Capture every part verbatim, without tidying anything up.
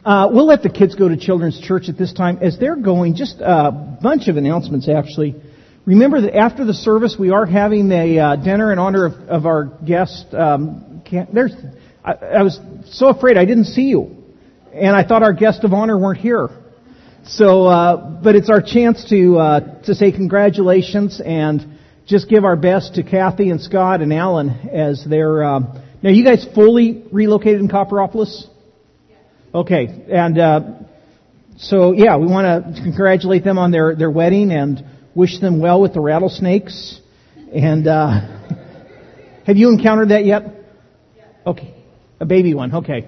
Uh, we'll let the kids go to Children's Church at this time. As they're going, just a bunch of announcements, actually. Remember that after the service, we are having a uh, dinner in honor of, of our guest. Um, there's, I, I was so afraid I didn't see you, and I thought our guest of honor weren't here. So, uh, but it's our chance to uh, to say congratulations and just give our best to Kathy and Scott and Alan as they're. Uh, now, you guys fully relocated in Copperopolis? Okay, and uh, so yeah, we want to congratulate them on their, their wedding and wish them well with the rattlesnakes. And uh, have you encountered that yet? Okay, a baby one. Okay.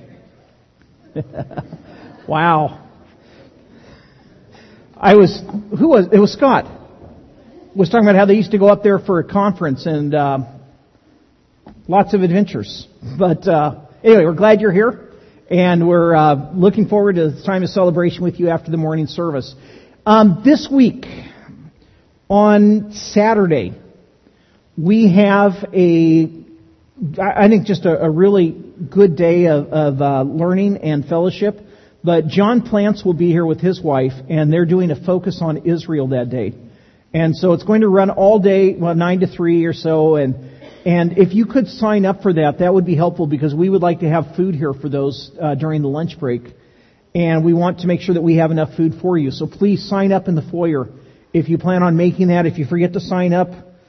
Wow. I was who was it was Scott was talking about how they used to go up there for a conference and uh, lots of adventures. But uh, anyway, we're glad you're here. And we're uh, looking forward to the time of celebration with you after the morning service. Um, this week, on Saturday, we have a, I think just a, a really good day of, of uh, learning and fellowship. But John Plants will be here with his wife, and they're doing a focus on Israel that day. And so it's going to run all day, well, nine to three or so, and And if you could sign up for that, that would be helpful because we would like to have food here for those uh, during the lunch break. And we want to make sure that we have enough food for you. So please sign up in the foyer if you plan on making that. If you forget to sign up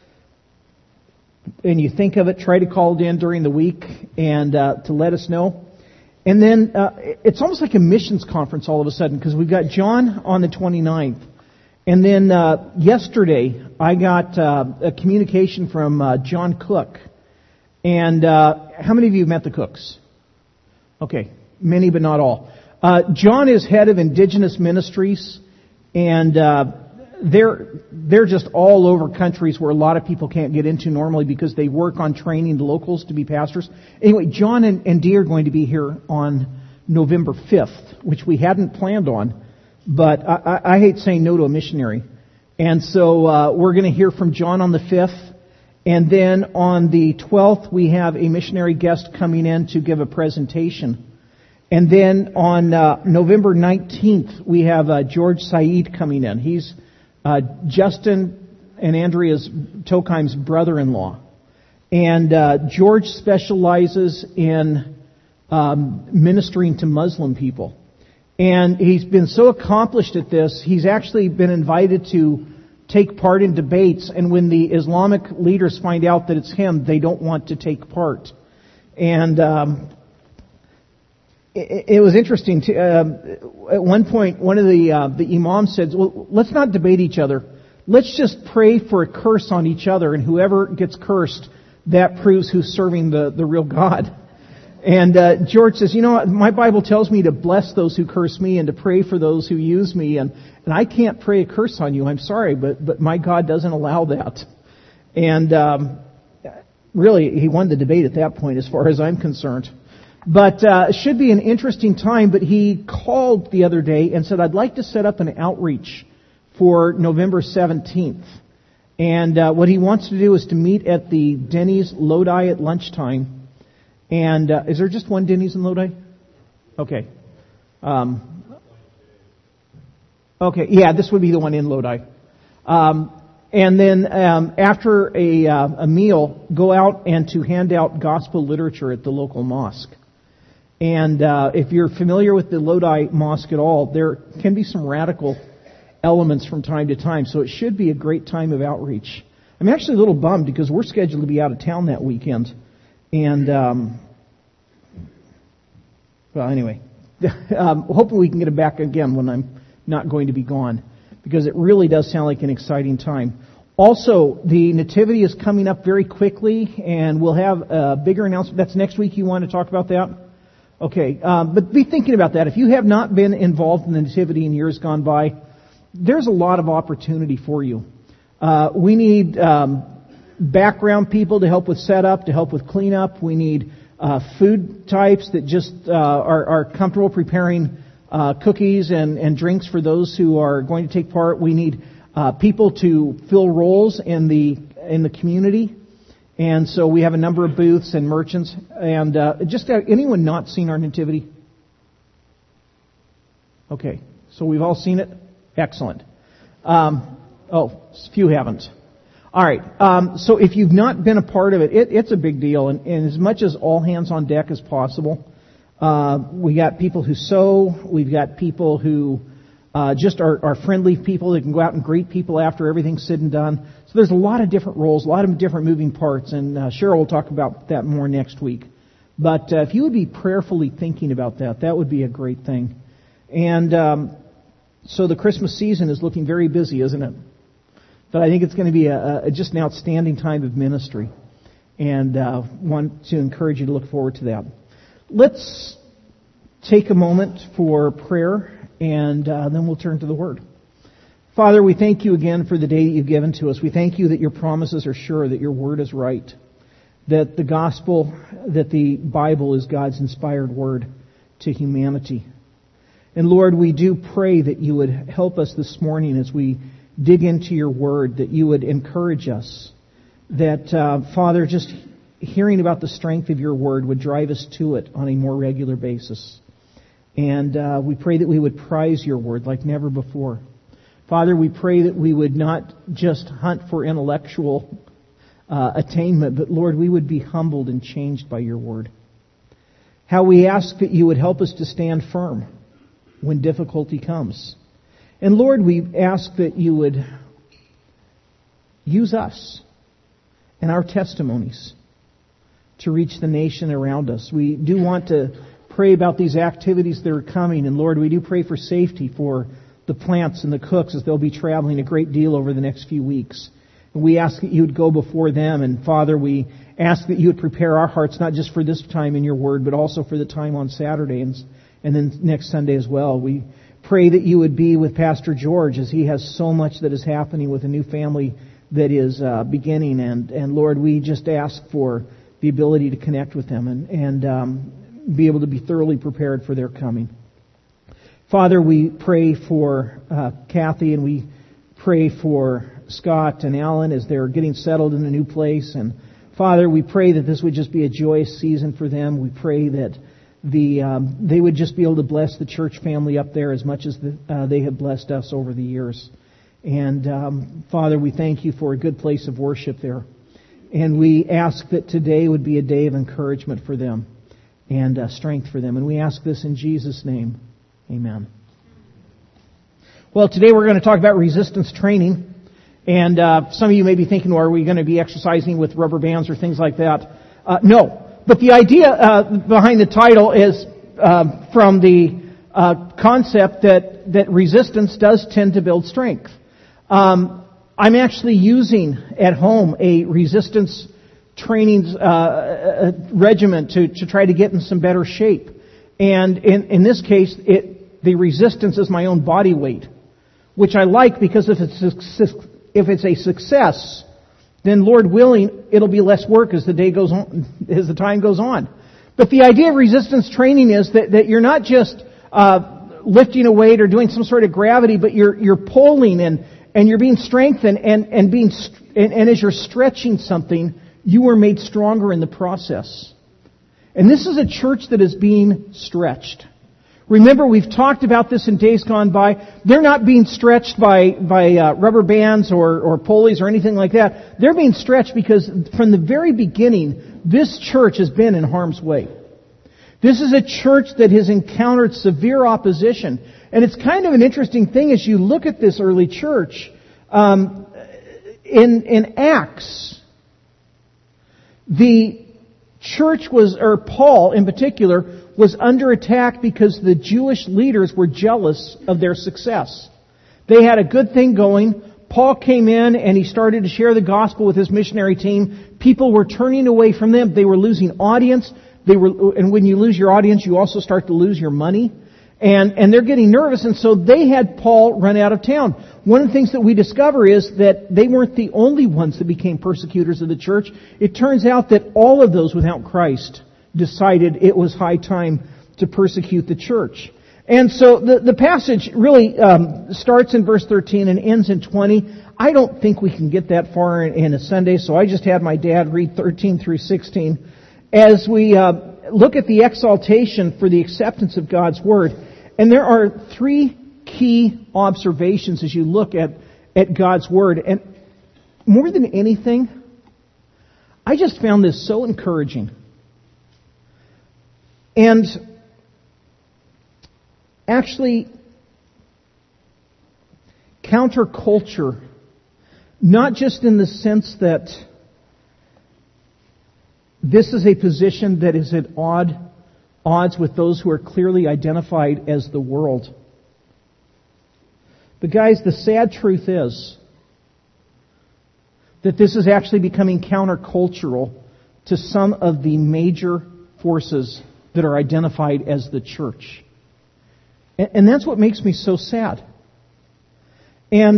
and you think of it, try to call it in during the week and uh, to let us know. And then uh, it's almost like a missions conference all of a sudden because we've got John on the twenty-ninth. And then uh, yesterday, I got uh, a communication from uh, John Cook. And uh, how many of you have met the Cooks? Okay, many but not all. Uh, John is head of Indigenous Ministries, and uh, they're they're just all over countries where a lot of people can't get into normally because they work on training the locals to be pastors. Anyway, John and, and Dee are going to be here on November fifth, which we hadn't planned on. But I, I, I hate saying no to a missionary. And so uh, we're going to hear from John on the fifth. And then on the twelfth, we have a missionary guest coming in to give a presentation. And then on uh, November nineteenth, we have uh, George Said coming in. He's uh, Justin and Andrea's Tokheim's brother-in-law. And uh, George specializes in um, ministering to Muslim people. And he's been so accomplished at this, he's actually been invited to take part in debates. And when the Islamic leaders find out that it's him, they don't want to take part. And um, it, it was interesting. To, uh, at one point, one of the uh, the imams said, "Well, let's not debate each other. Let's just pray for a curse on each other, and whoever gets cursed, that proves who's serving the, the real God." And uh, George says, you know, my Bible tells me to bless those who curse me and to pray for those who use me. And, and I can't pray a curse on you. I'm sorry, but, but my God doesn't allow that. And um, really, he won the debate at that point as far as I'm concerned. But uh, it should be an interesting time. But he called the other day and said, I'd like to set up an outreach for November seventeenth. And uh, what he wants to do is to meet at the Denny's Lodi at lunchtime. And uh, is there just one Denny's in Lodi? Okay. Um, okay, yeah, this would be the one in Lodi. Um, and then um, after a, uh, a meal, go out and to hand out gospel literature at the local mosque. And uh, if you're familiar with the Lodi Mosque at all, there can be some radical elements from time to time. So it should be a great time of outreach. I'm actually a little bummed because we're scheduled to be out of town that weekend. And, um, well, anyway, um, hopefully we can get it back again when I'm not going to be gone, because it really does sound like an exciting time. Also, the Nativity is coming up very quickly, and we'll have a bigger announcement. That's next week. You want to talk about that? Okay, um, but be thinking about that. If you have not been involved in the Nativity in years gone by, there's a lot of opportunity for you. Uh, we need um, background people to help with setup, to help with cleanup. We need uh, food types that just uh, are, are comfortable preparing uh, cookies and, and drinks for those who are going to take part. We need uh, people to fill roles in the in the community. And so we have a number of booths and merchants. And uh, just uh, anyone not seen our Nativity? Okay, so we've all seen it? Excellent. Um, oh, few haven't. All right, um, so if you've not been a part of it, it it's a big deal. And, and as much as all hands on deck as possible, uh, we got people who sew, we've got people who uh, just are, are friendly people that can go out and greet people after everything's said and done. So there's a lot of different roles, a lot of different moving parts, and uh, Cheryl will talk about that more next week. But uh, if you would be prayerfully thinking about that, that would be a great thing. And um, so the Christmas season is looking very busy, isn't it? But I think it's going to be a, a, just an outstanding time of ministry. And uh, want to encourage you to look forward to that. Let's take a moment for prayer, and uh, then we'll turn to the Word. Father, we thank you again for the day that you've given to us. We thank you that your promises are sure, that your Word is right, that the gospel, that the Bible is God's inspired word to humanity. And Lord, we do pray that you would help us this morning as we dig into your word, that you would encourage us, that, uh, Father, just hearing about the strength of your word would drive us to it on a more regular basis. And uh, we pray that we would prize your word like never before. Father, we pray that we would not just hunt for intellectual Uh, attainment, but Lord, we would be humbled and changed by your word. How we ask that you would help us to stand firm when difficulty comes. And Lord, we ask that you would use us and our testimonies to reach the nation around us. We do want to pray about these activities that are coming, and Lord, we do pray for safety for the plants and the cooks as they'll be traveling a great deal over the next few weeks. We ask that you would go before them. And Father, we ask that you would prepare our hearts, not just for this time in your word, but also for the time on Saturday and, and then next Sunday as well. We pray that you would be with Pastor George as he has so much that is happening with a new family that is uh, beginning. And, and Lord, we just ask for the ability to connect with them and, and um, be able to be thoroughly prepared for their coming. Father, we pray for uh, Kathy, and we pray for Scott and Alan as they're getting settled in a new place. And Father, we pray that this would just be a joyous season for them. We pray that the um, they would just be able to bless the church family up there as much as the, uh, they have blessed us over the years. And um, Father, we thank you for a good place of worship there. And we ask that today would be a day of encouragement for them and uh, strength for them. And we ask this in Jesus' name. Amen. Well, today we're going to talk about resistance training. And uh, some of you may be thinking, well, are we going to be exercising with rubber bands or things like that? Uh, no. But the idea uh, behind the title is uh, from the uh, concept that, that resistance does tend to build strength. Um, I'm actually using at home a resistance training uh, regimen to, to try to get in some better shape. And in, in this case, it, the resistance is my own body weight, which I like because if it's a, if it's a success, then Lord willing, it'll be less work as the day goes on, as the time goes on. But the idea of resistance training is that, that you're not just uh, lifting a weight or doing some sort of gravity, but you're you're pulling and and you're being strengthened and and being and, and as you're stretching something, you are made stronger in the process. And this is a church that is being stretched. Remember, we've talked about this in days gone by. They're not being stretched by by uh, rubber bands or, or pulleys or anything like that. They're being stretched because from the very beginning, this church has been in harm's way. This is a church that has encountered severe opposition. And it's kind of an interesting thing as you look at this early church. Um, in, in Acts, the church was, or Paul in particular, was under attack because the Jewish leaders were jealous of their success. They had a good thing going. Paul came in and he started to share the gospel with his missionary team. People were turning away from them. They were losing audience. They were, and when you lose your audience, you also start to lose your money. And, and they're getting nervous, and so they had Paul run out of town. One of the things that we discover is that they weren't the only ones that became persecutors of the church. It turns out that all of those without Christ decided it was high time to persecute the church. And so the, the passage really um, starts in verse thirteen and ends in twenty. I don't think we can get that far in, in a Sunday, so I just had my dad read thirteen through sixteen. As we uh, look at the exaltation for the acceptance of God's Word, And there are three key observations as you look at, at God's Word. And more than anything, I just found this so encouraging. And actually, counterculture, not just in the sense that this is a position that is at odd, odds with those who are clearly identified as the world. But guys, the sad truth is that this is actually becoming countercultural to some of the major forces that are identified as the church. And, and that's what makes me so sad. And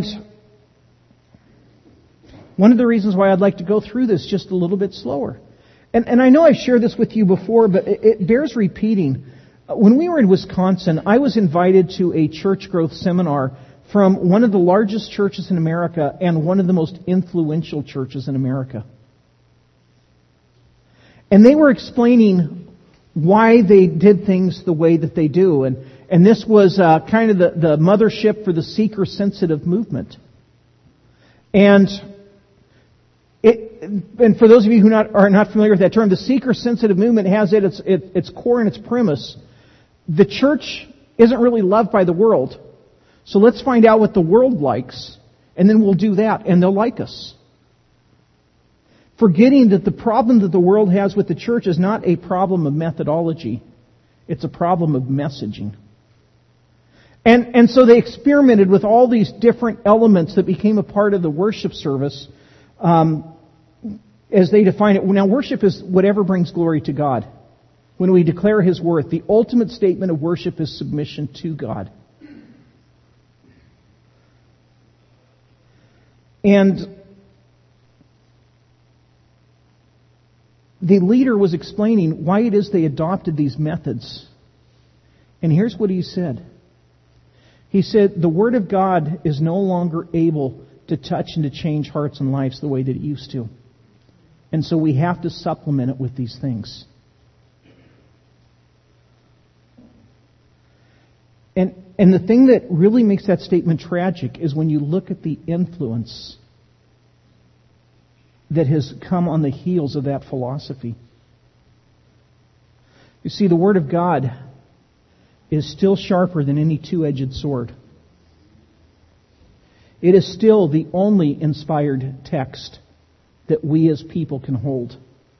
one of the reasons why I'd like to go through this just a little bit slower. And, and I know I've shared this with you before, but it, it bears repeating. When we were in Wisconsin, I was invited to a church growth seminar from one of the largest churches in America and one of the most influential churches in America. And they were explaining why they did things the way that they do. And, and this was uh, kind of the, the mothership for the seeker-sensitive movement. And it, and for those of you who not, are not familiar with that term, the seeker-sensitive movement has at its, it, its core and its premise, the church isn't really loved by the world. So let's find out what the world likes, and then we'll do that, and they'll like us. Forgetting that the problem that the world has with the church is not a problem of methodology. It's a problem of messaging. And, and so they experimented with all these different elements that became a part of the worship service um, as they define it. Now, worship is whatever brings glory to God. When we declare His worth, the ultimate statement of worship is submission to God. And the leader was explaining why it is they adopted these methods. And here's what he said. He said, the Word of God is no longer able to touch and to change hearts and lives the way that it used to. And so we have to supplement it with these things. And and the thing that really makes that statement tragic is when you look at the influence that has come on the heels of that philosophy. You see, the Word of God is still sharper than any two-edged sword. It is still the only inspired text that we as people can hold.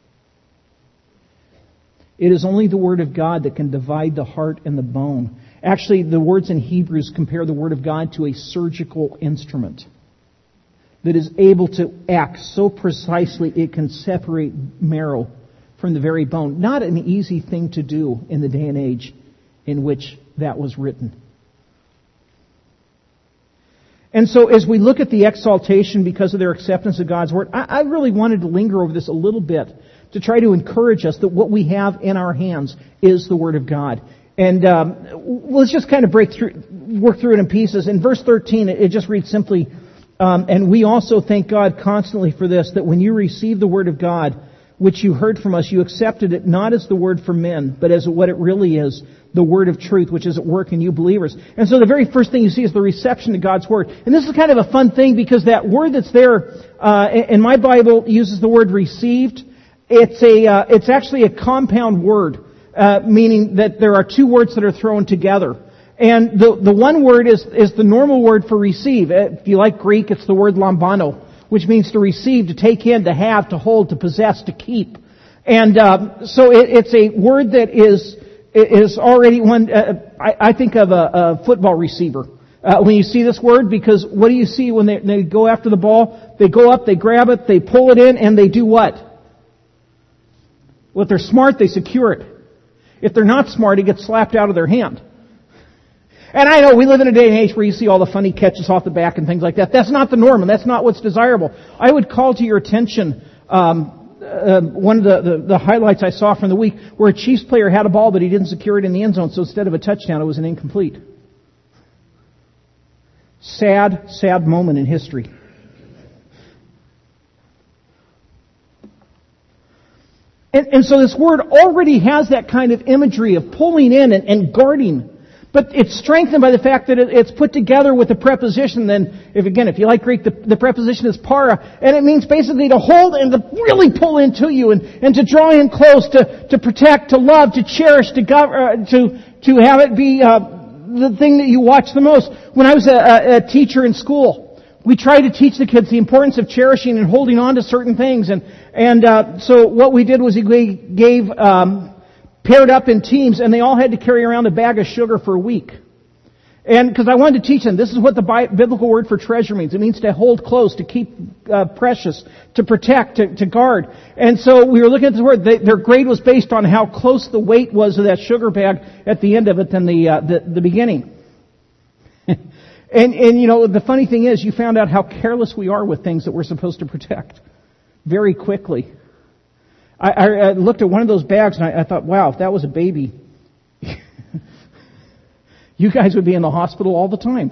It is only the Word of God that can divide the heart and the bone. Actually, the words in Hebrews compare the Word of God to a surgical instrument that is able to act so precisely it can separate marrow from the very bone. Not an easy thing to do in the day and age in which that was written. And so as we look at the exaltation because of their acceptance of God's Word, I, I really wanted to linger over this a little bit to try to encourage us that what we have in our hands is the Word of God. And um, let's just kind of break through, work through it in pieces. In verse thirteen, it, it just reads simply, um, and we also thank God constantly for this, that when you received the Word of God, which you heard from us, you accepted it not as the word from men, but as what it really is, the Word of truth, which is at work in you believers. And so the very first thing you see is the reception of God's Word. And this is kind of a fun thing because that word that's there, uh, in my Bible uses the word received. It's a, uh, it's actually a compound word, uh, meaning that there are two words that are thrown together. And the, the one word is, is the normal word for receive. If you like Greek, it's the word lambano, which means to receive, to take in, to have, to hold, to possess, to keep. And, uh, so it, it's a word that is, is already one, uh, I, I think of a, a football receiver. Uh, when you see this word, because what do you see when they, they go after the ball? They go up, they grab it, they pull it in, and they do what? Well, if they're smart, they secure it. If they're not smart, it gets slapped out of their hand. And I know we live in a day and age where you see all the funny catches off the back and things like that. That's not the norm, and that's not what's desirable. I would call to your attention um, uh, one of the, the, the highlights I saw from the week where a Chiefs player had a ball, but he didn't secure it in the end zone, so instead of a touchdown, it was an incomplete. Sad, sad moment in history. And, and so this word already has that kind of imagery of pulling in and, and guarding. But it's strengthened by the fact that it, it's put together with the preposition. Then, if again, if you like Greek, the, the preposition is para, and it means basically to hold and to really pull into you, and, and to draw in close, to, to protect, to love, to cherish, to gov- uh, to to have it be uh, the thing that you watch the most. When I was a, a, a teacher in school, we tried to teach the kids the importance of cherishing and holding on to certain things, and and uh, so what we did was we gave. Um, paired up in teams, and they all had to carry around a bag of sugar for a week. And because I wanted to teach them, this is what the biblical word for treasure means. It means to hold close, to keep uh, precious, to protect, to, to guard. And so we were looking at this word. They, their grade was based on how close the weight was of that sugar bag at the end of it than the uh, the, the beginning. and and you know, the funny thing is, you found out how careless we are with things that we're supposed to protect very quickly. I, I looked at one of those bags and I, I thought, wow, if that was a baby, you guys would be in the hospital all the time.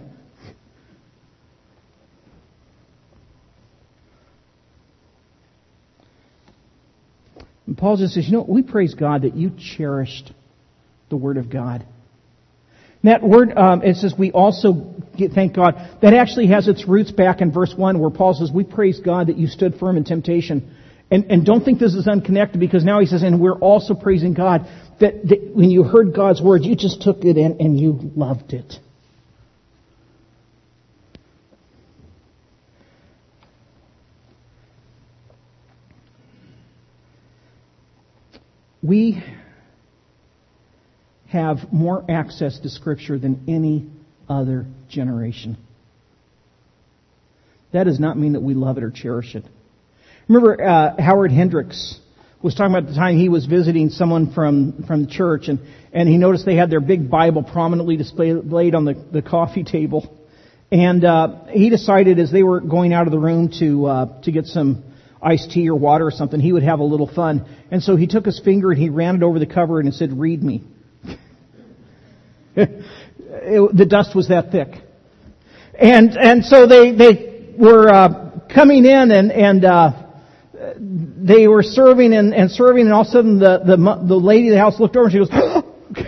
And Paul just says, you know, we praise God that you cherished the Word of God. And that word, um, it says we also get, thank God, that actually has its roots back in verse one where Paul says, we praise God that you stood firm in temptation. And, and don't think this is unconnected, because now he says, and we're also praising God that, that when you heard God's word, you just took it in and you loved it. We have more access to Scripture than any other generation. That does not mean that we love it or cherish it. Remember, uh, Howard Hendricks was talking about the time he was visiting someone from, from the church, and, and he noticed they had their big Bible prominently displayed on the, the coffee table. And uh, he decided as they were going out of the room to uh, to get some iced tea or water or something, he would have a little fun. And so he took his finger and he ran it over the cover and it said, "Read me." it, the dust was that thick. And and so they, they were uh, coming in and... and uh, they were serving and, and serving, and all of a sudden the, the the lady of the house looked over and she goes,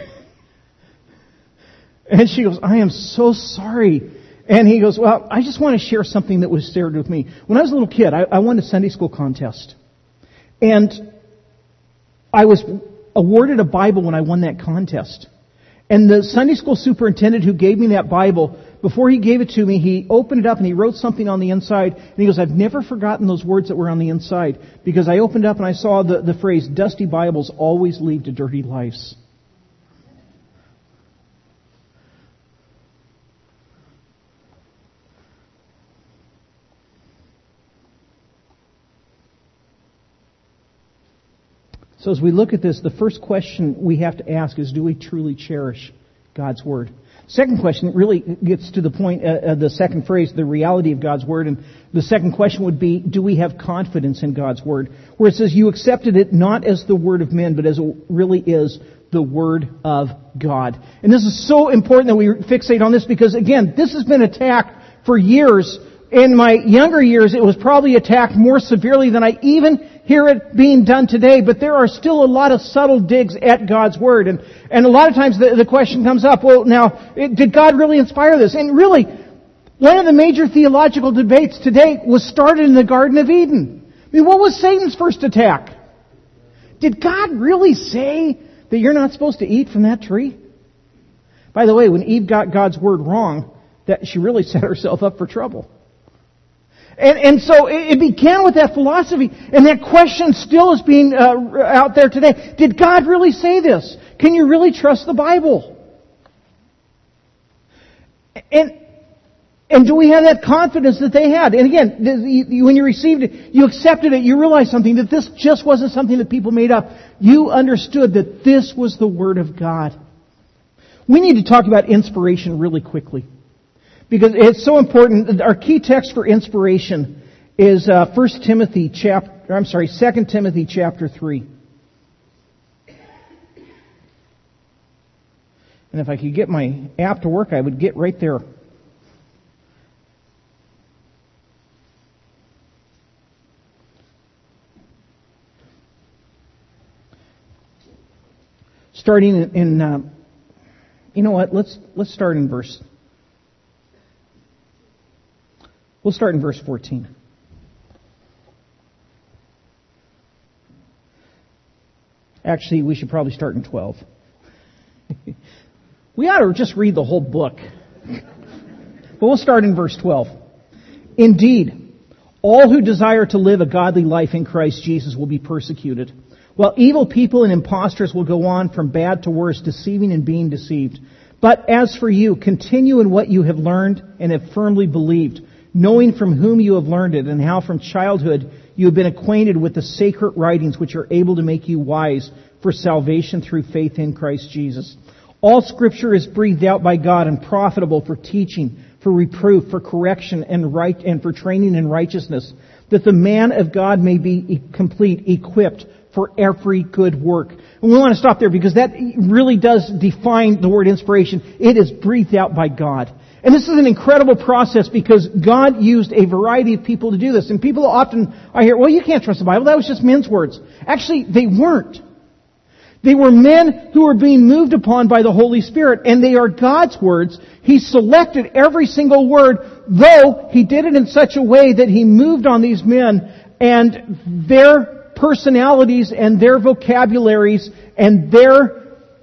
and she goes, "I am so sorry." And he goes, "Well, I just want to share something that was shared with me. When I was a little kid, I, I won a Sunday school contest. And I was awarded a Bible when I won that contest. And the Sunday school superintendent who gave me that Bible, before he gave it to me, he opened it up and he wrote something on the inside. And he goes, I've never forgotten those words that were on the inside. Because I opened up and I saw the, the phrase, dusty Bibles always lead to dirty lives. So as we look at this, the first question we have to ask is, do we truly cherish God's Word? Second question really gets to the point, uh, uh, the second phrase, the reality of God's Word. And the second question would be, do we have confidence in God's Word? Where it says, you accepted it not as the Word of men, but as it really is the Word of God. And this is so important that we fixate on this because, again, this has been attacked for years. In my younger years, it was probably attacked more severely than I even hear it being done today, but there are still a lot of subtle digs at God's Word. And, and a lot of times the, the question comes up, well, now, it, did God really inspire this? And really, one of the major theological debates today was started in the Garden of Eden. I mean, what was Satan's first attack? Did God really say that you're not supposed to eat from that tree? By the way, when Eve got God's Word wrong, that she really set herself up for trouble. And, and so it began with that philosophy, and that question still is being uh, out there today. Did God really say this? Can you really trust the Bible? And and do we have that confidence that they had? And again, when you received it, you accepted it, you realized something, that this just wasn't something that people made up. You understood that this was the Word of God. We need to talk about inspiration really quickly. Because it's so important. Our key text for inspiration is uh, First Timothy chapter. I'm sorry, Second Timothy chapter three. And if I could get my app to work, I would get right there. Starting in uh, you know what? Let's let's start in verse. We'll start in verse fourteen. Actually, we should probably start in twelve. We ought to just read the whole book. But we'll start in verse twelve. Indeed, all who desire to live a godly life in Christ Jesus will be persecuted, while evil people and impostors will go on from bad to worse, deceiving and being deceived. But as for you, continue in what you have learned and have firmly believed, knowing from whom you have learned it, and how from childhood you have been acquainted with the sacred writings which are able to make you wise for salvation through faith in Christ Jesus. All Scripture is breathed out by God and profitable for teaching, for reproof, for correction, and right, and for training in righteousness, that the man of God may be complete, equipped for every good work. And we want to stop there because that really does define the word inspiration. It is breathed out by God. And this is an incredible process because God used a variety of people to do this. And people often, I hear, well, you can't trust the Bible. That was just men's words. Actually, they weren't. They were men who were being moved upon by the Holy Spirit, and they are God's words. He selected every single word, though He did it in such a way that He moved on these men, and their personalities and their vocabularies and their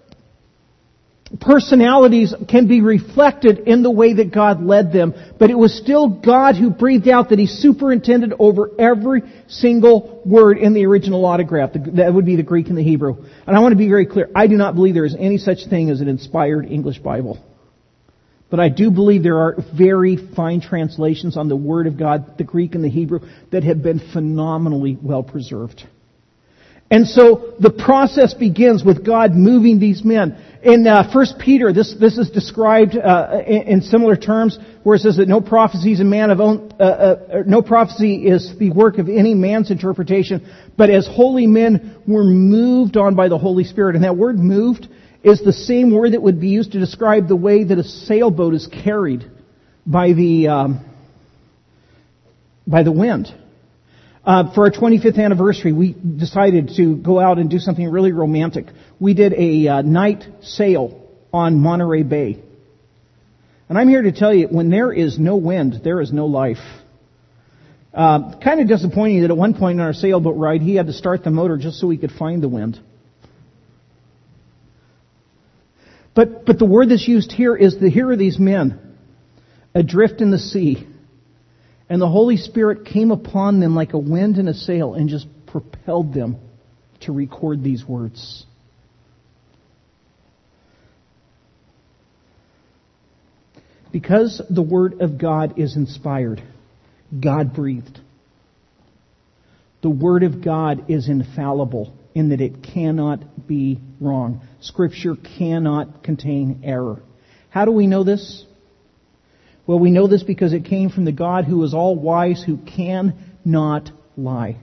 personalities can be reflected in the way that God led them. But it was still God who breathed out that He superintended over every single word in the original autograph. That would be the Greek and the Hebrew. And I want to be very clear. I do not believe there is any such thing as an inspired English Bible. But I do believe there are very fine translations on the Word of God, the Greek and the Hebrew, that have been phenomenally well preserved. And so the process begins with God moving these men. In uh, First Peter, this this is described uh, in, in similar terms, where it says that no prophecy is a man of own, uh, uh, no prophecy is the work of any man's interpretation, but as holy men were moved on by the Holy Spirit. And that word "moved" is the same word that would be used to describe the way that a sailboat is carried by the um, by the wind. Uh, for our twenty-fifth anniversary, we decided to go out and do something really romantic. We did a uh, night sail on Monterey Bay. And I'm here to tell you, when there is no wind, there is no life. Uh, kind of disappointing that at one point in our sailboat ride, he had to start the motor just so we could find the wind. But, but the word that's used here is that here are these men adrift in the sea. And the Holy Spirit came upon them like a wind in a sail and just propelled them to record these words. Because the Word of God is inspired, God-breathed. The Word of God is infallible in that it cannot be wrong. Scripture cannot contain error. How do we know this? Well, we know this because it came from the God who is all wise, who cannot lie.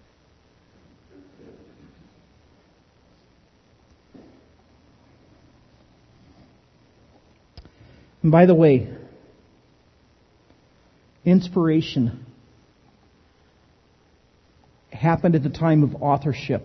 And by the way, inspiration happened at the time of authorship.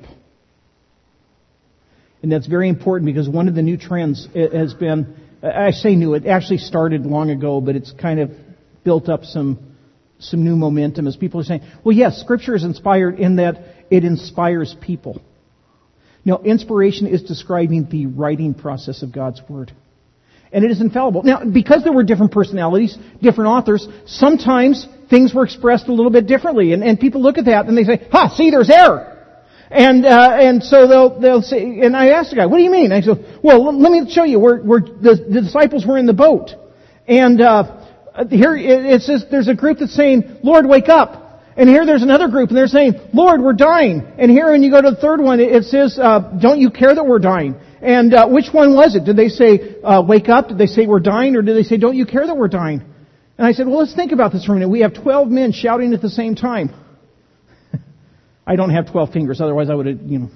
And that's very important because one of the new trends has been, I say new, it actually started long ago, but it's kind of built up some some new momentum as people are saying, well, yes, Scripture is inspired in that it inspires people. No, inspiration is describing the writing process of God's Word. And it is infallible. Now, because there were different personalities, different authors, sometimes things were expressed a little bit differently. And, and people look at that and they say, ha, see, there's error. And uh, and so they'll they'll say, and I asked the guy, what do you mean? I said, well, let me show you. We're, we're the, the disciples were in the boat, and uh, here it says there's a group that's saying, Lord, wake up. And here there's another group, and they're saying, Lord, we're dying. And here, when you go to the third one, it says, uh, don't you care that we're dying? And uh, which one was it? Did they say, uh, wake up? Did they say we're dying? Or did they say, don't you care that we're dying? And I said, well, let's think about this for a minute. We have twelve men shouting at the same time. I don't have twelve fingers, otherwise I would have, you know.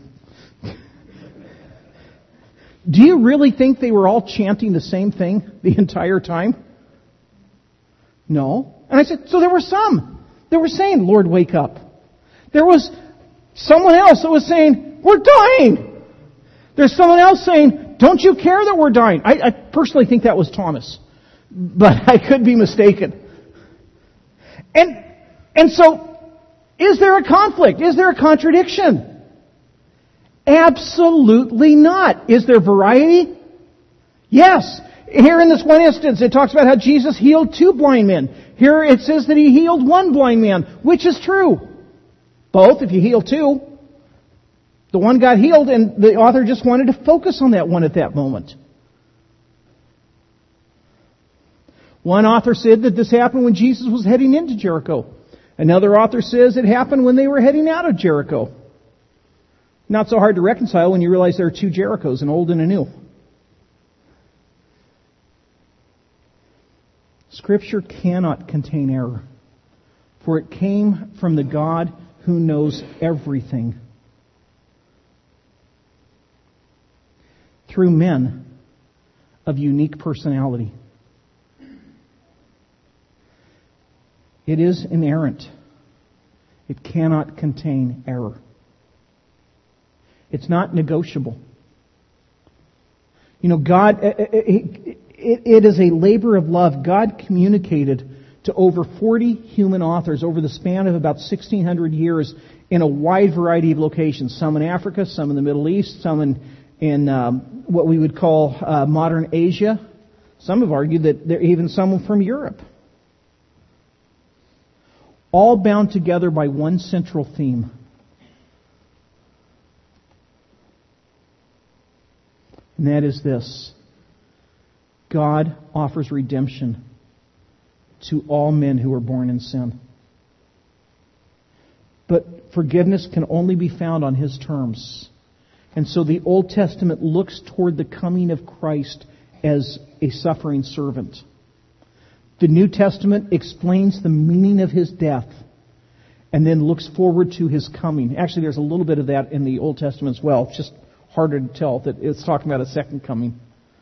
Do you really think they were all chanting the same thing the entire time? No. And I said, so there were some that were saying, Lord, wake up. There was someone else that was saying, we're dying. There's someone else saying, Don't you care that we're dying? I, I personally think that was Thomas, but I could be mistaken. And, and so, is there a conflict? Is there a contradiction? Absolutely not. Is there variety? Yes. Here in this one instance, it talks about how Jesus healed two blind men. Here it says that He healed one blind man. Which is true? Both, if you heal two. The one got healed, and the author just wanted to focus on that one at that moment. One author said that this happened when Jesus was heading into Jericho. Another author says it happened when they were heading out of Jericho. Not so hard to reconcile when you realize there are two Jerichos, an old and a new. Scripture cannot contain error, for it came from the God who knows everything, through men of unique personality. It is inerrant. It cannot contain error. It's not negotiable. You know, God, it, it, it is a labor of love. God communicated to over forty human authors over the span of about sixteen hundred years in a wide variety of locations. Some in Africa, some in the Middle East, some in, in um, what we would call uh, modern Asia. Some have argued that there are even some from Europe. All bound together by one central theme. And that is this: God offers redemption to all men who are born in sin. But forgiveness can only be found on His terms. And so the Old Testament looks toward the coming of Christ as a suffering servant. The New Testament explains the meaning of His death and then looks forward to His coming. Actually, there's a little bit of that in the Old Testament as well. It's just harder to tell that it's talking about a second coming.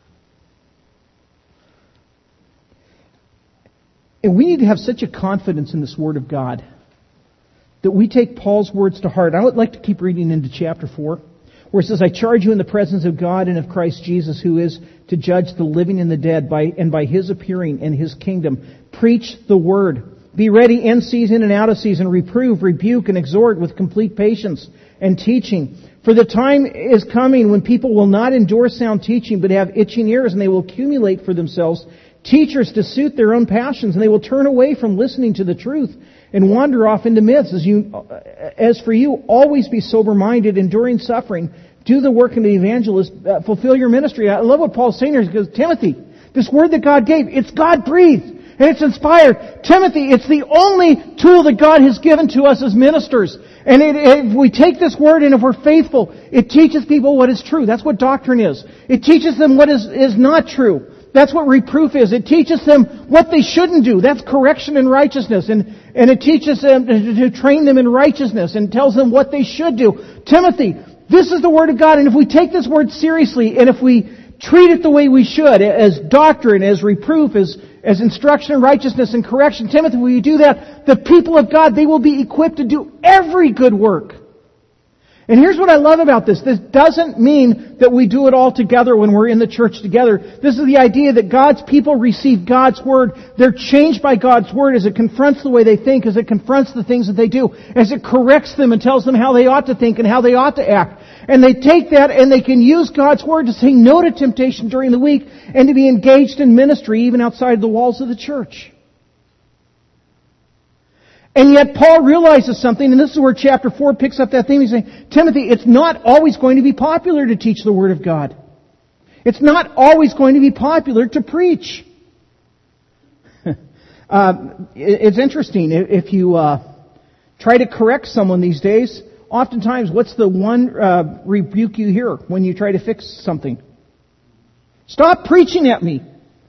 And we need to have such a confidence in this Word of God that we take Paul's words to heart. I would like to keep reading into chapter four, where it says, I charge you in the presence of God and of Christ Jesus, who is to judge the living and the dead, by and by His appearing in His kingdom. Preach the Word. Be ready in season and out of season. Reprove, rebuke, and exhort with complete patience and teaching. For the time is coming when people will not endure sound teaching, but have itching ears, and they will accumulate for themselves teachers to suit their own passions, and they will turn away from listening to the truth and wander off into myths. As you, as for you, always be sober-minded, enduring suffering. Do the work of the evangelist. Uh, fulfill your ministry. I love what Paul's saying here. He goes, Timothy, this word that God gave, it's God-breathed and it's inspired. Timothy, it's the only tool that God has given to us as ministers. And it, if we take this word and if we're faithful, it teaches people what is true. That's what doctrine is. It teaches them what is, is not true. That's what reproof is. It teaches them what they shouldn't do. That's correction in righteousness. And, and it teaches them to, to train them in righteousness and tells them what they should do. Timothy, this is the Word of God. And if we take this Word seriously and if we treat it the way we should, as doctrine, as reproof, as, as instruction in righteousness and correction, Timothy, will you do that? The people of God, they will be equipped to do every good work. And here's what I love about this. This doesn't mean that we do it all together when we're in the church together. This is the idea that God's people receive God's Word. They're changed by God's Word as it confronts the way they think, as it confronts the things that they do, as it corrects them and tells them how they ought to think and how they ought to act. And they take that and they can use God's Word to say no to temptation during the week and to be engaged in ministry even outside the walls of the church. And yet Paul realizes something, and this is where chapter four picks up that theme. He's saying, Timothy, it's not always going to be popular to teach the Word of God. It's not always going to be popular to preach. uh, it's interesting. If you uh, try to correct someone these days, oftentimes what's the one uh, rebuke you hear when you try to fix something? Stop preaching at me.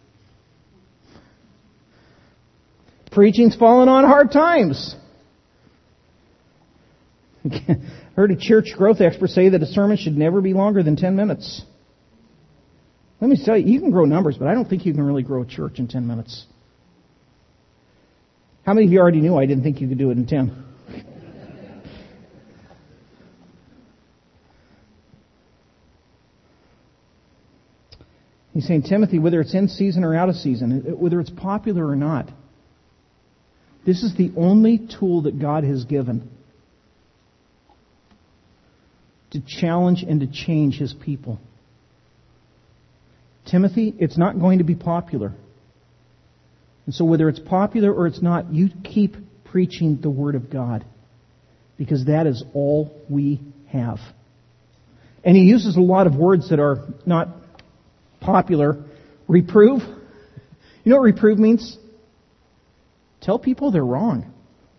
Preaching's fallen on hard times. I heard a church growth expert say that a sermon should never be longer than ten minutes. Let me tell you, you can grow numbers, but I don't think you can really grow a church in ten minutes. How many of you already knew I didn't think you could do it in ten? He's saying, Timothy, whether it's in season or out of season, whether it's popular or not, this is the only tool that God has given to challenge and to change His people. Timothy, it's not going to be popular. And so whether it's popular or it's not, you keep preaching the Word of God. Because that is all we have. And he uses a lot of words that are not popular. Reprove. You know what reprove means? Tell people they're wrong.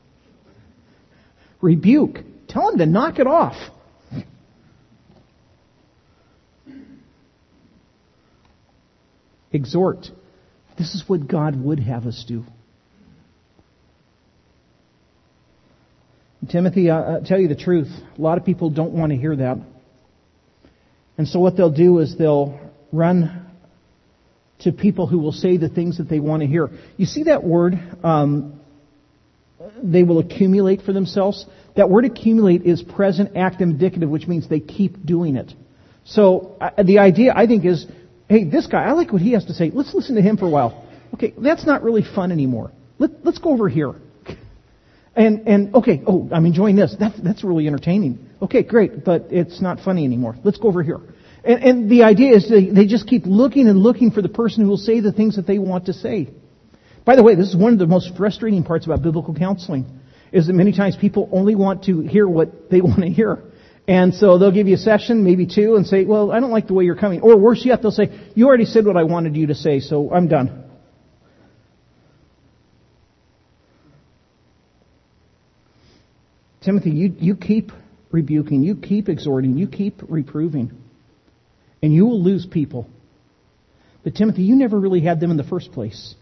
Rebuke. Tell them to knock it off. Exhort. This is what God would have us do. Timothy, I'll tell you the truth. A lot of people don't want to hear that. And so what they'll do is they'll run to people who will say the things that they want to hear. You see that word, um, they will accumulate for themselves? That word accumulate is present active indicative, which means they keep doing it. So uh, the idea, I think, is, hey, this guy, I like what he has to say. Let's listen to him for a while. Okay, that's not really fun anymore. Let, let's go over here. And, and okay, oh, I'm enjoying this. That's, that's really entertaining. Okay, great, but it's not funny anymore. Let's go over here. And, and the idea is they, they just keep looking and looking for the person who will say the things that they want to say. By the way, this is one of the most frustrating parts about biblical counseling, is that many times people only want to hear what they want to hear. And so they'll give you a session, maybe two, and say, well, I don't like the way you're coming. Or worse yet, they'll say, you already said what I wanted you to say, so I'm done. Timothy, you, you keep rebuking, you keep exhorting, you keep reproving, and you will lose people. But Timothy, you never really had them in the first place.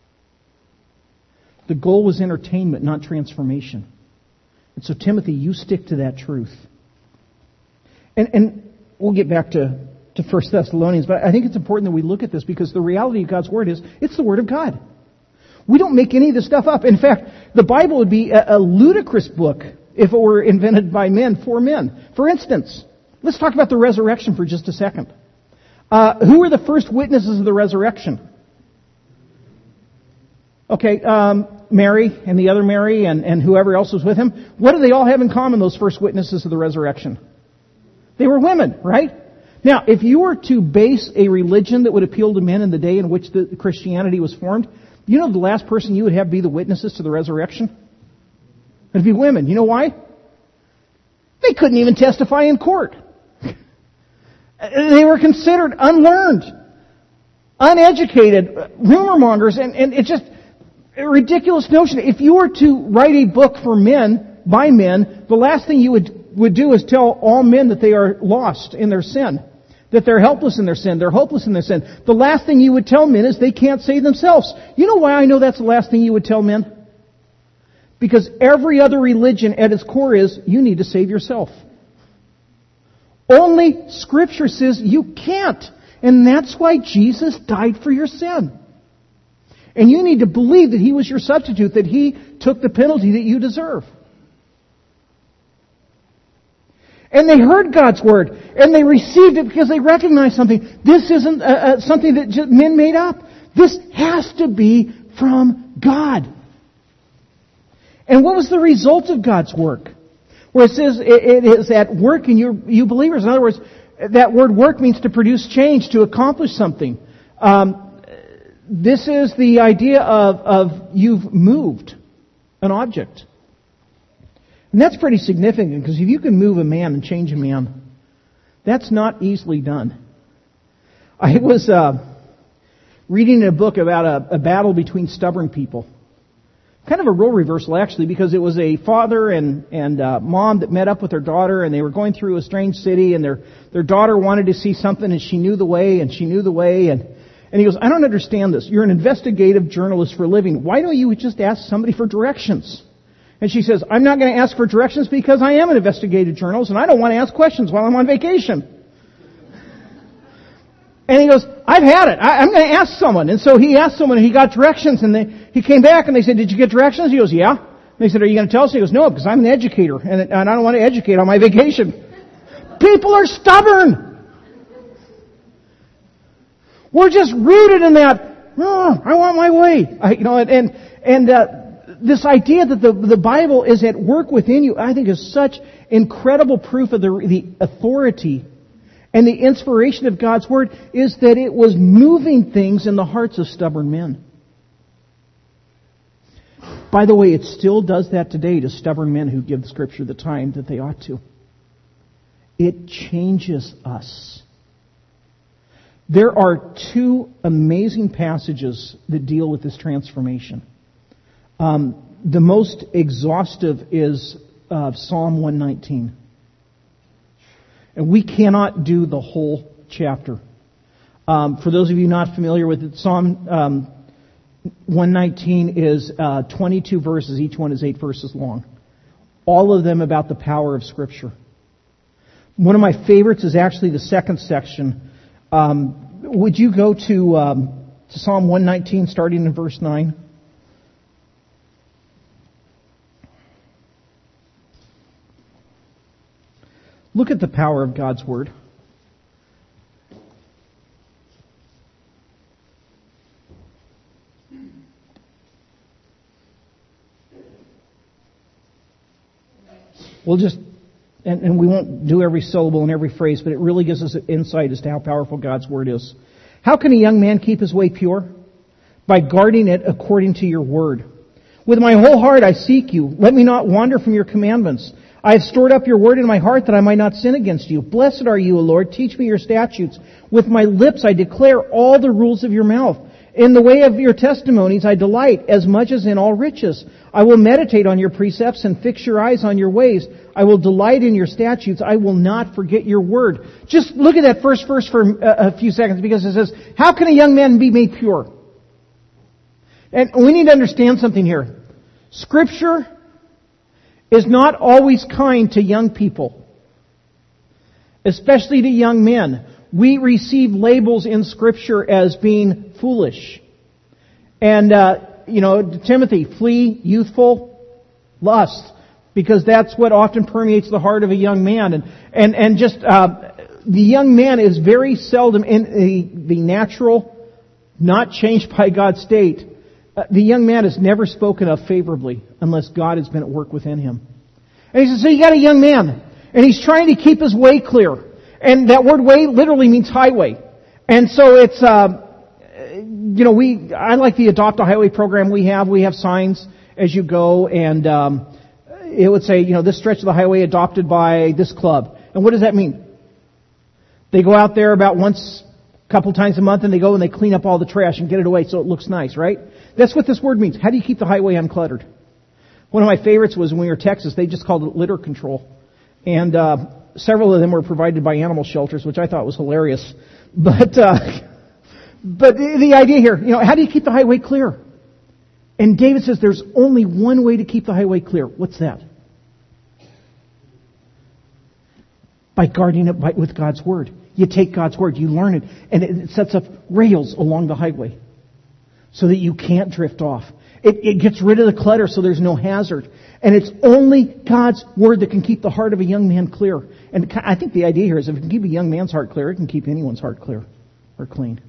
The goal was entertainment, not transformation. And so Timothy, you stick to that truth. And, and we'll get back to, to First Thessalonians, but I think it's important that we look at this because the reality of God's Word is, it's the Word of God. We don't make any of this stuff up. In fact, the Bible would be a, a ludicrous book if it were invented by men for men. For instance, let's talk about the resurrection for just a second. Uh, who were the first witnesses of the resurrection? Okay, um, Mary and the other Mary and, and whoever else was with him. What do they all have in common, those first witnesses of the resurrection? They were women, right? Now, if you were to base a religion that would appeal to men in the day in which the Christianity was formed, you know the last person you would have be the witnesses to the resurrection? It'd be women. You know why? They couldn't even testify in court. They were considered unlearned, uneducated, rumor mongers, and, and it's just a ridiculous notion. If you were to write a book for men, by men, the last thing you would, would do is tell all men that they are lost in their sin, that they're helpless in their sin, they're hopeless in their sin. The last thing you would tell men is they can't save themselves. You know why I know that's the last thing you would tell men? Because every other religion at its core is, you need to save yourself. Only Scripture says you can't. And that's why Jesus died for your sin. And you need to believe that He was your substitute, that He took the penalty that you deserve. And they heard God's Word, and they received it because they recognized something. This isn't uh, uh, something that just men made up. This has to be from God. And what was the result of God's work? Where it says it is at work in you, you believers. In other words, that word work means to produce change, to accomplish something. Um, this is the idea of, of you've moved an object. And that's pretty significant because if you can move a man and change a man, that's not easily done. I was uh, reading a book about a, a battle between stubborn people. Kind of a role reversal, actually, because it was a father and and uh, mom that met up with their daughter, and they were going through a strange city, and their their daughter wanted to see something, and she knew the way, and she knew the way, and and he goes, I don't understand this. You're an investigative journalist for a living. Why don't you just ask somebody for directions? And she says, I'm not going to ask for directions because I am an investigative journalist, and I don't want to ask questions while I'm on vacation. And he goes, I've had it. I, I'm going to ask someone. And so he asked someone, and he got directions, and they, he came back, and they said, did you get directions? He goes, yeah. And they said, are you going to tell us? He goes, no, because I'm an educator, and, and I don't want to educate on my vacation. People are stubborn. We're just rooted in that, oh, I want my way. I, you know, and, and, and uh, this idea that the, the Bible is at work within you, I think is such incredible proof of the, the authority and the inspiration of God's Word, is that it was moving things in the hearts of stubborn men. By the way, it still does that today to stubborn men who give Scripture the time that they ought to. It changes us. There are two amazing passages that deal with this transformation. Um, the most exhaustive is uh, Psalm one nineteen. And we cannot do the whole chapter. Um, for those of you not familiar with it, Psalm um, one nineteen is uh, twenty-two verses. Each one is eight verses long. All of them about the power of Scripture. One of my favorites is actually the second section. Um, would you go to, um, to Psalm one nineteen, starting in verse nine? Look at the power of God's Word. We'll just, and, and we won't do every syllable and every phrase, but it really gives us an insight as to how powerful God's Word is. How can a young man keep his way pure? By guarding it according to your word. With my whole heart I seek you. Let me not wander from your commandments. I have stored up your word in my heart that I might not sin against you. Blessed are you, O Lord. Teach me your statutes. With my lips I declare all the rules of your mouth. In the way of your testimonies I delight as much as in all riches. I will meditate on your precepts and fix your eyes on your ways. I will delight in your statutes. I will not forget your word. Just look at that first verse for a few seconds, because it says, how can a young man be made pure? And we need to understand something here. Scripture is not always kind to young people, especially to young men. We receive labels in Scripture as being foolish. And, uh, you know, Timothy, flee youthful lust, because that's what often permeates the heart of a young man. And, and, and just, uh, the young man is very seldom in the, the natural, not changed by God's state. Uh, the young man is never spoken of favorably unless God has been at work within him. And he says, so you got a young man, and he's trying to keep his way clear. And that word way literally means highway. And so it's, uh, you know, we, I like the Adopt a Highway program we have. We have signs as you go, and um, it would say, you know, this stretch of the highway adopted by this club. And what does that mean? They go out there about once, a couple times a month, and they go and they clean up all the trash and get it away so it looks nice, right? That's what this word means. How do you keep the highway uncluttered? One of my favorites was when we were in Texas, they just called it litter control. And uh, several of them were provided by animal shelters, which I thought was hilarious. But uh, but the, the idea here, you know, how do you keep the highway clear? And David says there's only one way to keep the highway clear. What's that? By guarding it by, with God's Word. You take God's Word, you learn it, and it, it sets up rails along the highway so that you can't drift off. It, it gets rid of the clutter so there's no hazard. And it's only God's Word that can keep the heart of a young man clear. And I think the idea here is if it can keep a young man's heart clear, it can keep anyone's heart clear or clean.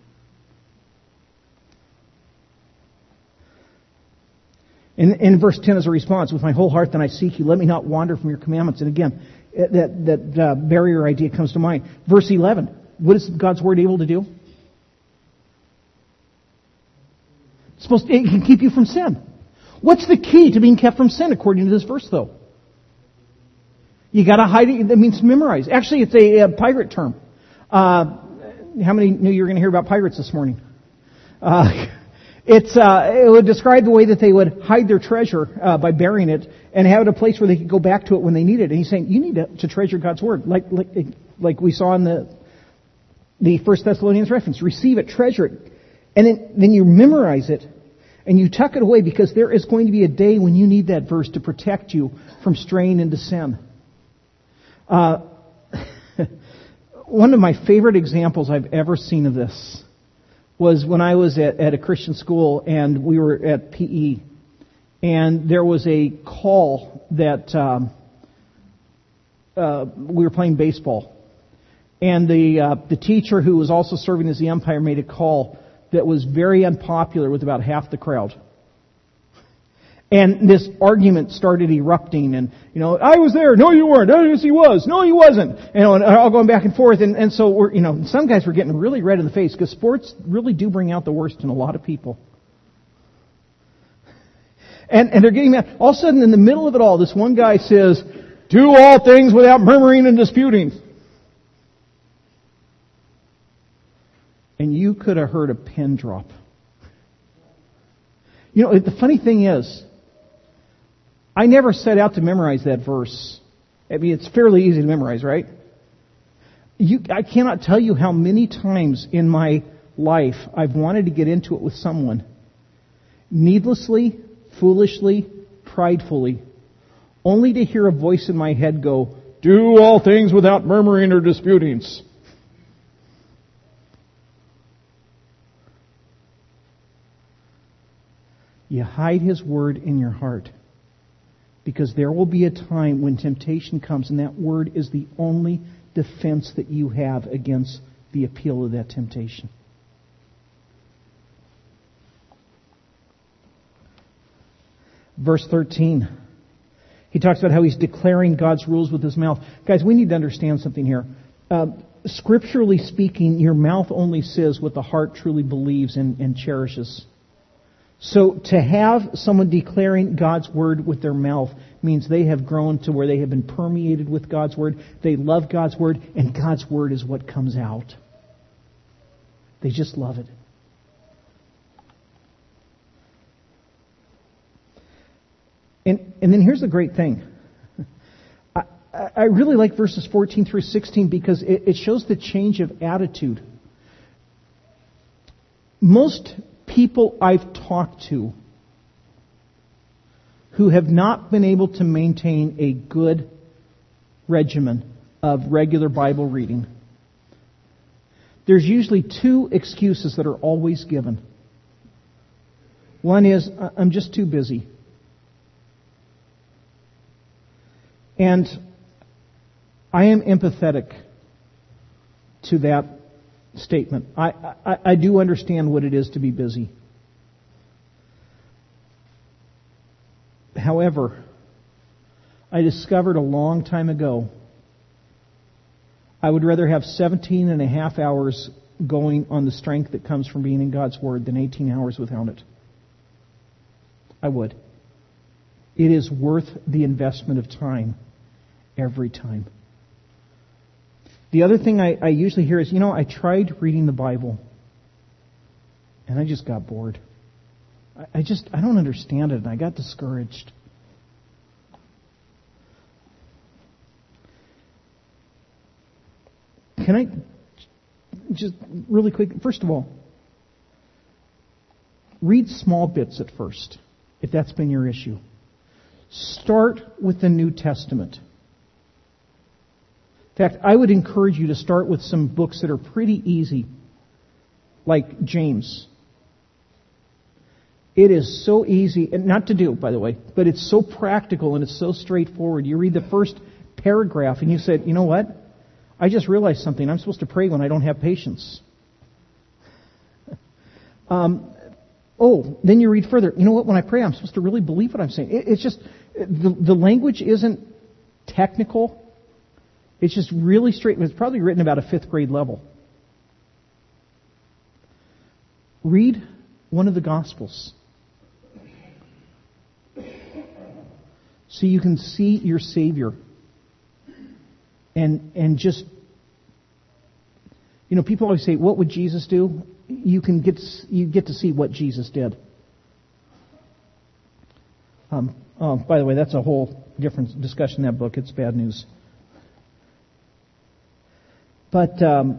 In, in verse ten is a response, with my whole heart then I seek you, let me not wander from your commandments. And again, that, that uh, barrier idea comes to mind. Verse eleven, what is God's Word able to do? It's supposed to, it can keep you from sin. What's the key to being kept from sin according to this verse, though? You got to hide it. That means memorize. Actually, it's a, a pirate term. Uh, how many knew you were going to hear about pirates this morning? Uh, it's uh, it would describe the way that they would hide their treasure uh, by burying it and have it a place where they could go back to it when they need it. And he's saying you need to, to treasure God's Word, like like like we saw in the the First Thessalonians reference. Receive it, treasure it, and then then you memorize it. And you tuck it away because there is going to be a day when you need that verse to protect you from straying into sin. Uh, one of my favorite examples I've ever seen of this was when I was at, at a Christian school and we were at P E. And there was a call that um, uh, we were playing baseball. And the uh, the teacher who was also serving as the umpire made a call that was very unpopular with about half the crowd. And this argument started erupting, and, you know, I was there, no you weren't, oh yes he was, no he wasn't, you know, and all going back and forth, and, and so we're, you know, some guys were getting really red in the face, because sports really do bring out the worst in a lot of people. And, and they're getting mad. All of a sudden, in the middle of it all, this one guy says, do all things without murmuring and disputing. And you could have heard a pin drop. You know, the funny thing is, I never set out to memorize that verse. I mean, it's fairly easy to memorize, right? You, I cannot tell you how many times in my life I've wanted to get into it with someone, needlessly, foolishly, pridefully, only to hear a voice in my head go, do all things without murmuring or disputings. You hide His Word in your heart, because there will be a time when temptation comes, and that Word is the only defense that you have against the appeal of that temptation. Verse thirteen. He talks about how he's declaring God's rules with his mouth. Guys, we need to understand something here. Uh, scripturally speaking, your mouth only says what the heart truly believes and, and cherishes. So to have someone declaring God's Word with their mouth means they have grown to where they have been permeated with God's Word. They love God's Word, and God's Word is what comes out. They just love it. And, and then here's the great thing. I, I really like verses fourteen through sixteen because it, it shows the change of attitude. Most people I've talked to who have not been able to maintain a good regimen of regular Bible reading, there's usually two excuses that are always given. One is, I'm just too busy. And I am empathetic to that statement. I, I, I do understand what it is to be busy. However, I discovered a long time ago I would rather have seventeen and a half hours going on the strength that comes from being in God's Word than eighteen hours without it. I would. It is worth the investment of time every time. The other thing I, I usually hear is, you know, I tried reading the Bible and I just got bored. I, I just, I don't understand it and I got discouraged. Can I just really quick, first of all, read small bits at first, if that's been your issue. Start with the New Testament. In fact, I would encourage you to start with some books that are pretty easy, like James. It is so easy, and not to do, by the way, but it's so practical and it's so straightforward. You read the first paragraph and you said, you know what? I just realized something. I'm supposed to pray when I don't have patience. um, oh, then you read further. You know what? When I pray, I'm supposed to really believe what I'm saying. It, it's just, the, the language isn't technical. It's just really straight. It's probably written about a fifth grade level. Read one of the Gospels so you can see your Savior. And and just, you know, people always say, what would Jesus do? You can get you get to see what Jesus did. Um, oh, by the way, that's a whole different discussion in that book. It's bad news. But um,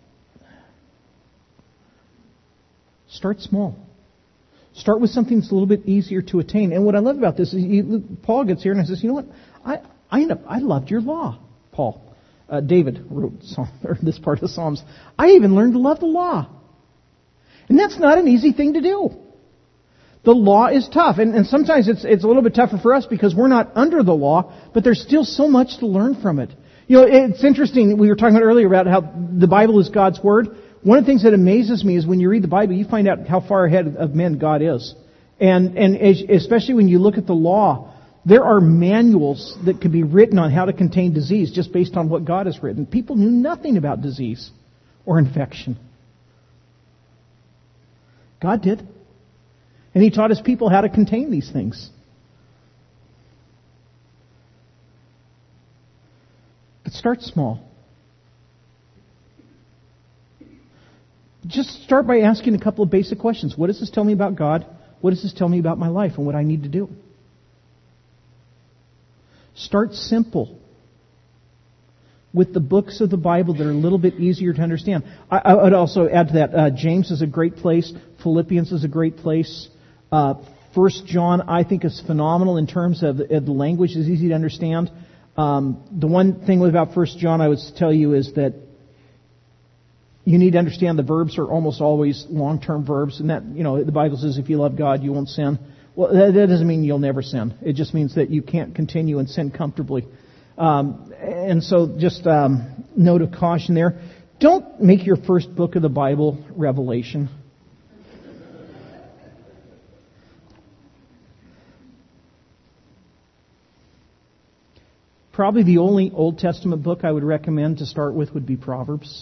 start small. Start with something that's a little bit easier to attain. And what I love about this is he, Paul gets here and says, you know what? I I end up I loved your law. Paul, uh, David wrote Psalm, or this part of the Psalms. I even learned to love the law. And that's not an easy thing to do. The law is tough. And, and sometimes it's it's a little bit tougher for us because we're not under the law, but there's still so much to learn from it. You know, it's interesting. We were talking about earlier about how the Bible is God's Word. One of the things that amazes me is when you read the Bible, you find out how far ahead of men God is. And, and especially when you look at the law, there are manuals that could be written on how to contain disease just based on what God has written. People knew nothing about disease or infection. God did. And He taught His people how to contain these things. But start small. Just start by asking a couple of basic questions. What does this tell me about God? What does this tell me about my life and what I need to do? Start simple with the books of the Bible that are a little bit easier to understand. I, I would also add to that, uh, James is a great place. Philippians is a great place. Uh, First John, I think, is phenomenal in terms of the, of the language is easy to understand. Um, the one thing about First John I would tell you is that you need to understand the verbs are almost always long-term verbs, and that, you know, the Bible says if you love God, you won't sin. Well, that, that doesn't mean you'll never sin. It just means that you can't continue and sin comfortably. Um, and so just um, note of caution there. Don't make your first book of the Bible Revelation. Probably the only Old Testament book I would recommend to start with would be Proverbs.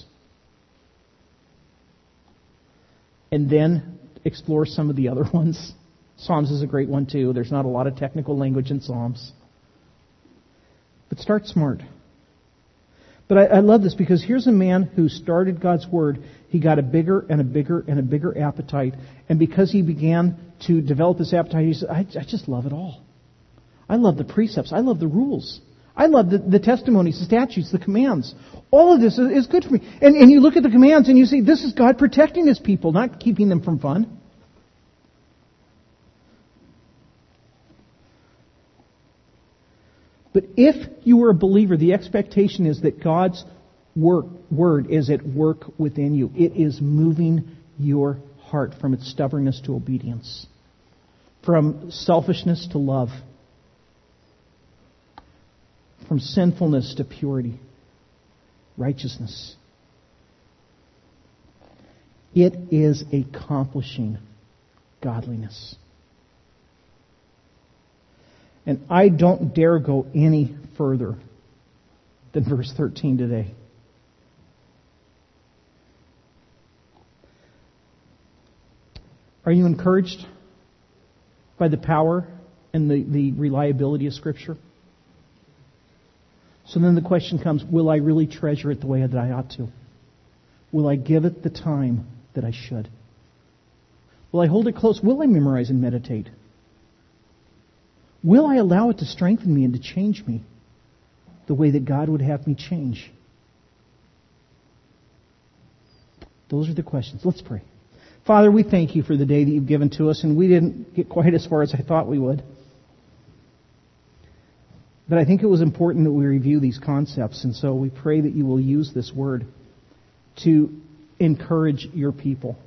And then explore some of the other ones. Psalms is a great one too. There's not a lot of technical language in Psalms. But start smart. But I, I love this because here's a man who started God's Word. He got a bigger and a bigger and a bigger appetite. And because he began to develop this appetite, he said, I, I just love it all. I love the precepts. I love the rules. I love the, the testimonies, the statutes, the commands. All of this is, is good for me. And, and you look at the commands and you see this is God protecting His people, not keeping them from fun. But if you were a believer, the expectation is that God's work, Word is at work within you. It is moving your heart from its stubbornness to obedience, from selfishness to love, from sinfulness to purity, righteousness. It is accomplishing godliness. And I don't dare go any further than verse thirteen today. Are you encouraged by the power and the, the reliability of Scripture? So then the question comes, will I really treasure it the way that I ought to? Will I give it the time that I should? Will I hold it close? Will I memorize and meditate? Will I allow it to strengthen me and to change me the way that God would have me change? Those are the questions. Let's pray. Father, we thank You for the day that You've given to us, and we didn't get quite as far as I thought we would. But I think it was important that we review these concepts, and so we pray that You will use this word to encourage Your people.